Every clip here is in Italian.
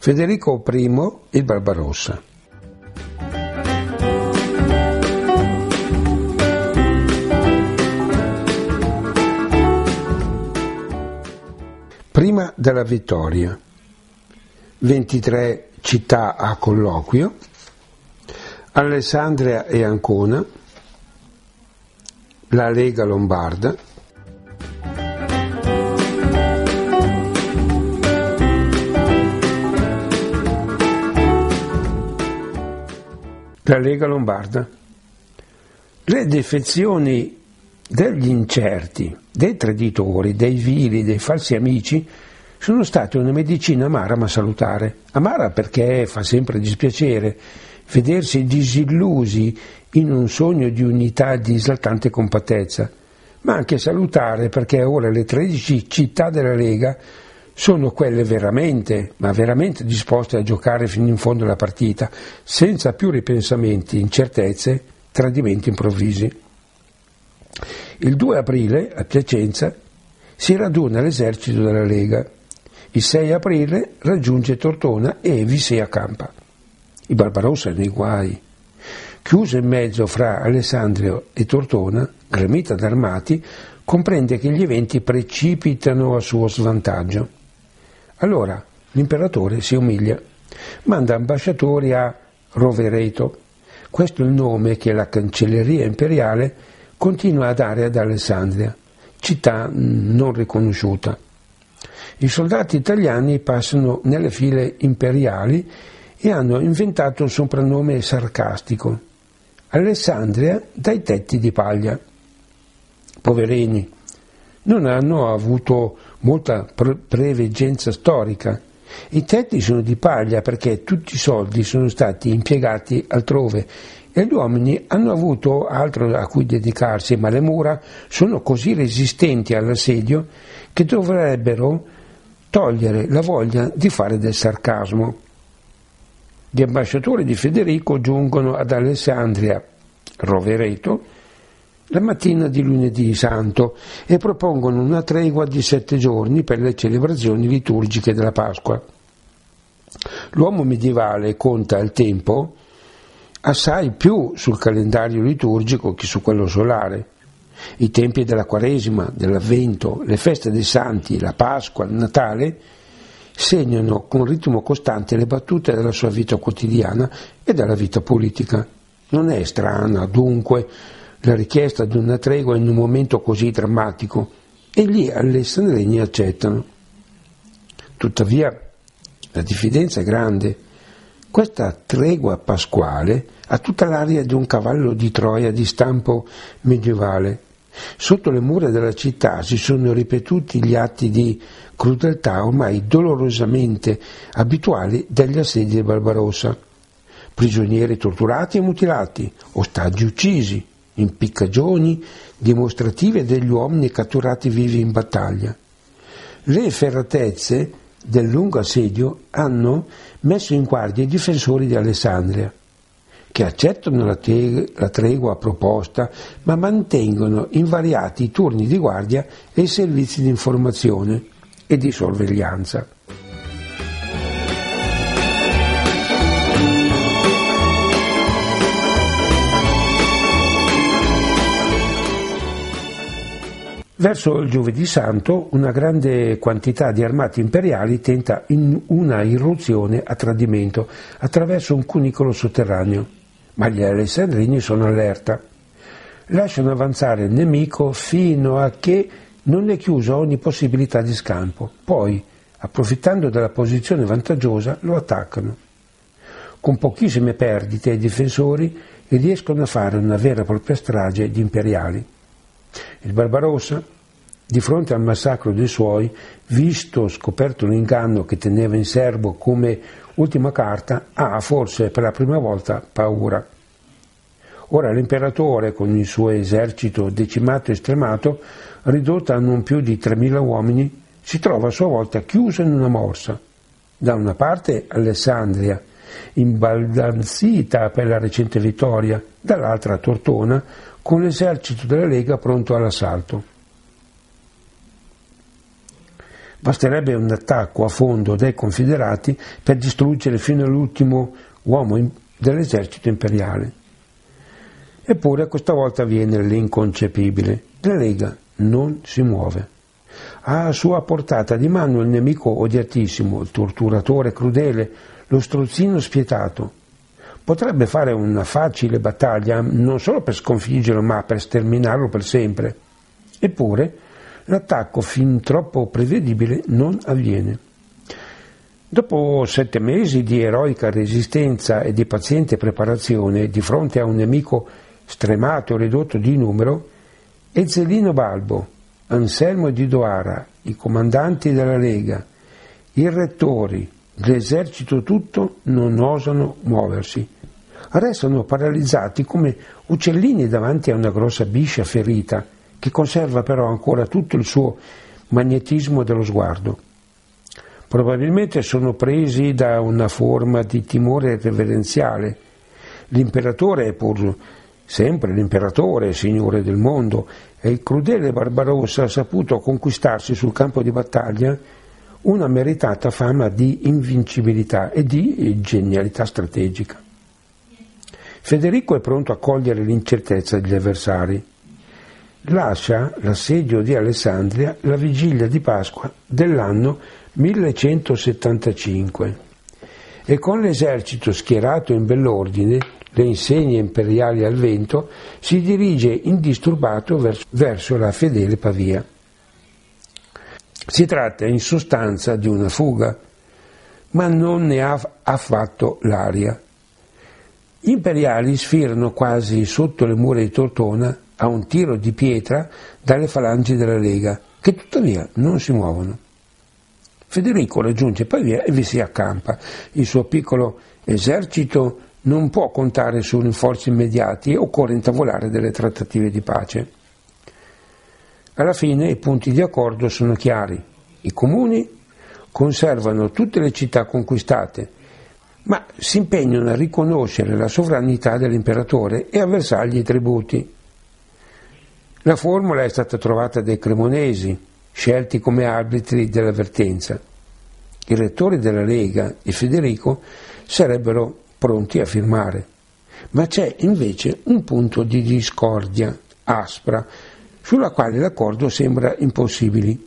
Federico I il Barbarossa. Prima della vittoria, 23 città a colloquio, Alessandria e Ancona, la Lega Lombarda, le defezioni degli incerti, dei traditori, dei vili, dei falsi amici sono state una medicina amara ma salutare. Amara perché fa sempre dispiacere vedersi disillusi in un sogno di unità e di esaltante compattezza, ma anche salutare perché ora le 13 città della Lega sono quelle veramente, ma veramente disposte a giocare fino in fondo la partita, senza più ripensamenti, incertezze, tradimenti improvvisi. Il 2 aprile a Piacenza si raduna l'esercito della Lega, il 6 aprile raggiunge Tortona e vi si accampa. Il Barbarossa è nei guai. Chiuso in mezzo fra Alessandria e Tortona, gremita d'armati, comprende che gli eventi precipitano a suo svantaggio. Allora l'imperatore si umilia, manda ambasciatori a Rovereto. Questo è il nome che la cancelleria imperiale continua a dare ad Alessandria, città non riconosciuta. I soldati italiani passano nelle file imperiali e hanno inventato un soprannome sarcastico: Alessandria dai tetti di paglia. Poverini, non hanno avuto molta preveggenza storica. I tetti sono di paglia perché tutti i soldi sono stati impiegati altrove e gli uomini hanno avuto altro a cui dedicarsi, ma le mura sono così resistenti all'assedio che dovrebbero togliere la voglia di fare del sarcasmo. Gli ambasciatori di Federico giungono ad Alessandria, Rovereto, la mattina di lunedì santo e propongono una tregua di 7 giorni per le celebrazioni liturgiche della Pasqua. L'uomo medievale conta il tempo assai più sul calendario liturgico che su quello solare. I tempi della Quaresima, dell'Avvento, le feste dei Santi, la Pasqua, il Natale segnano con ritmo costante le battute della sua vita quotidiana e della vita politica. Non è strana, dunque, la richiesta di una tregua in un momento così drammatico, e gli alessandrini accettano. Tuttavia la diffidenza è grande. Questa tregua pasquale ha tutta l'aria di un cavallo di Troia di stampo medievale. Sotto le mura della città si sono ripetuti gli atti di crudeltà ormai dolorosamente abituali degli assedi del Barbarossa. Prigionieri torturati e mutilati, ostaggi uccisi, impiccagioni dimostrative degli uomini catturati vivi in battaglia. Le efferatezze del lungo assedio hanno messo in guardia i difensori di Alessandria, che accettano la tregua proposta, ma mantengono invariati i turni di guardia e i servizi di informazione e di sorveglianza. Verso il Giovedì Santo una grande quantità di armati imperiali tenta una irruzione a tradimento attraverso un cunicolo sotterraneo, ma gli alessandrini sono allerta. Lasciano avanzare il nemico fino a che non è chiusa ogni possibilità di scampo. Poi, approfittando della posizione vantaggiosa, lo attaccano. Con pochissime perdite i difensori riescono a fare una vera e propria strage di imperiali. Il Barbarossa, di fronte al massacro dei suoi, visto scoperto l'inganno che teneva in serbo come ultima carta, ha forse per la prima volta paura. Ora l'imperatore, con il suo esercito decimato e stremato, ridotto a non più di 3.000 uomini, si trova a sua volta chiuso in una morsa. Da una parte Alessandria, imbaldanzita per la recente vittoria, dall'altra Tortona, con l'esercito della Lega pronto all'assalto. Basterebbe un attacco a fondo dei confederati per distruggere fino all'ultimo uomo dell'esercito imperiale. Eppure questa volta avviene l'inconcepibile. La Lega non si muove. Ha a sua portata di mano il nemico odiatissimo, il torturatore crudele, lo strozzino spietato. Potrebbe fare una facile battaglia non solo per sconfiggerlo, ma per sterminarlo per sempre. Eppure l'attacco fin troppo prevedibile non avviene. Dopo 7 mesi di eroica resistenza e di paziente preparazione di fronte a un nemico stremato e ridotto di numero, Ezzelino Balbo, Anselmo di Doara, i comandanti della Lega, i rettori, l'esercito tutto non osano muoversi. Restano paralizzati come uccellini davanti a una grossa biscia ferita, che conserva però ancora tutto il suo magnetismo dello sguardo. Probabilmente sono presi da una forma di timore reverenziale. L'imperatore è pur sempre l'imperatore, signore del mondo, e il crudele Barbarossa ha saputo conquistarsi sul campo di battaglia una meritata fama di invincibilità e di genialità strategica. Federico è pronto a cogliere l'incertezza degli avversari. Lascia l'assedio di Alessandria la vigilia di Pasqua dell'anno 1175 e con l'esercito schierato in bell'ordine, le insegne imperiali al vento, si dirige indisturbato verso la fedele Pavia. Si tratta in sostanza di una fuga, ma non ne ha affatto l'aria. Gli imperiali sfilano quasi sotto le mura di Tortona a un tiro di pietra dalle falangi della Lega, che tuttavia non si muovono. Federico raggiunge Pavia e vi si accampa. Il suo piccolo esercito non può contare su rinforzi immediati e occorre intavolare delle trattative di pace. Alla fine i punti di accordo sono chiari. I comuni conservano tutte le città conquistate, ma si impegnano a riconoscere la sovranità dell'imperatore e a versargli i tributi. La formula è stata trovata dai cremonesi, scelti come arbitri dell'avvertenza. I rettori della Lega e Federico sarebbero pronti a firmare, ma c'è invece un punto di discordia aspra, sulla quale l'accordo sembra impossibile.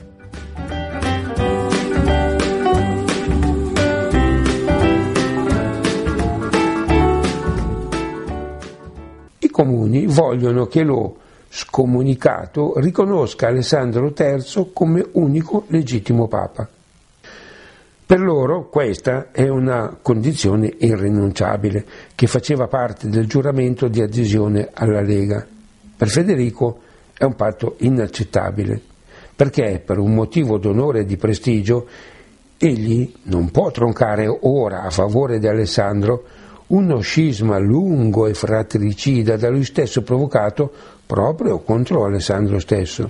I comuni vogliono che lo scomunicato riconosca Alessandro III come unico legittimo papa. Per loro questa è una condizione irrinunciabile che faceva parte del giuramento di adesione alla Lega. Per Federico è un patto inaccettabile, perché per un motivo d'onore e di prestigio egli non può troncare ora a favore di Alessandro uno scisma lungo e fratricida da lui stesso provocato proprio contro Alessandro stesso.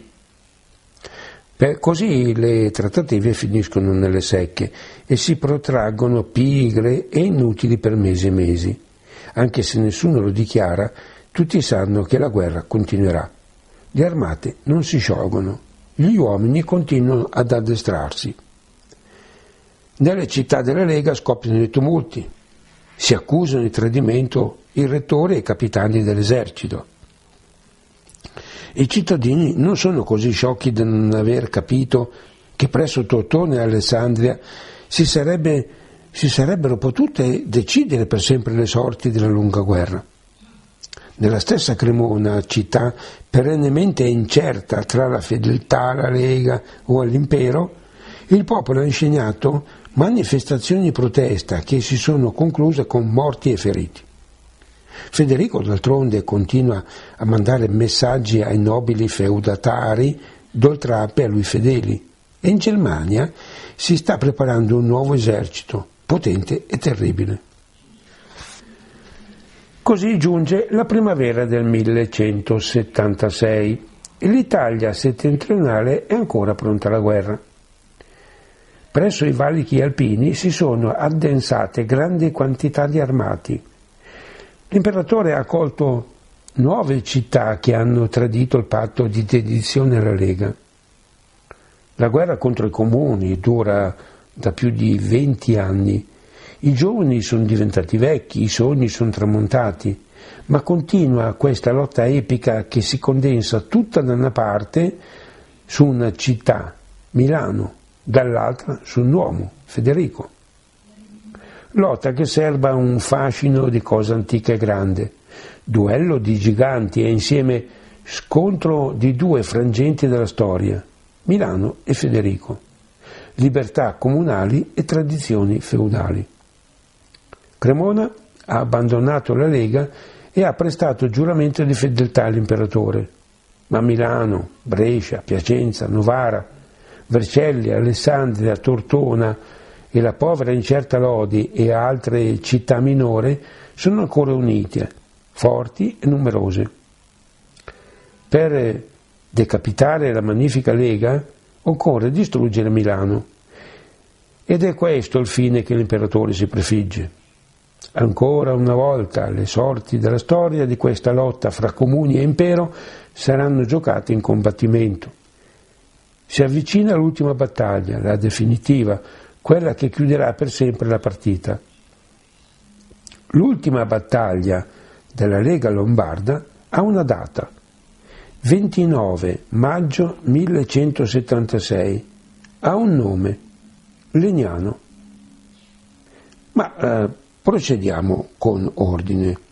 Così le trattative finiscono nelle secche e si protraggono pigre e inutili per mesi e mesi. Anche se nessuno lo dichiara, tutti sanno che la guerra continuerà. Le armate non si sciolgono, gli uomini continuano ad addestrarsi. Nelle città della Lega scoppiano i tumulti, si accusano di tradimento il rettore e i capitani dell'esercito. I cittadini non sono così sciocchi da non aver capito che presso Tortona e Alessandria si sarebbero potute decidere per sempre le sorti della lunga guerra. Nella stessa Cremona, città perennemente incerta tra la fedeltà alla Lega o all'impero, il popolo ha insegnato manifestazioni di protesta che si sono concluse con morti e feriti. Federico d'altronde continua a mandare messaggi ai nobili feudatari d'Oltrape a lui fedeli e in Germania si sta preparando un nuovo esercito, potente e terribile. Così giunge la primavera del 1176 e l'Italia settentrionale è ancora pronta alla guerra. Presso i valichi alpini si sono addensate grandi quantità di armati. L'imperatore ha accolto 9 città che hanno tradito il patto di dedizione alla Lega. La guerra contro i comuni dura da più di 20 anni. I giovani sono diventati vecchi, i sogni sono tramontati, ma continua questa lotta epica che si condensa tutta da una parte su una città, Milano, dall'altra su un uomo, Federico. Lotta che serba un fascino di cosa antica e grande, duello di giganti e insieme scontro di due frangenti della storia, Milano e Federico, libertà comunali e tradizioni feudali. Cremona ha abbandonato la Lega e ha prestato giuramento di fedeltà all'imperatore, ma Milano, Brescia, Piacenza, Novara, Vercelli, Alessandria, Tortona e la povera incerta Lodi e altre città minori sono ancora unite, forti e numerose. Per decapitare la magnifica Lega occorre distruggere Milano, ed è questo il fine che l'imperatore si prefigge. Ancora una volta le sorti della storia di questa lotta fra comuni e impero saranno giocate in combattimento. Si avvicina l'ultima battaglia, la definitiva, quella che chiuderà per sempre la partita. L'ultima battaglia della Lega Lombarda ha una data, 29 maggio 1176, ha un nome, Legnano. Ma procediamo con ordine.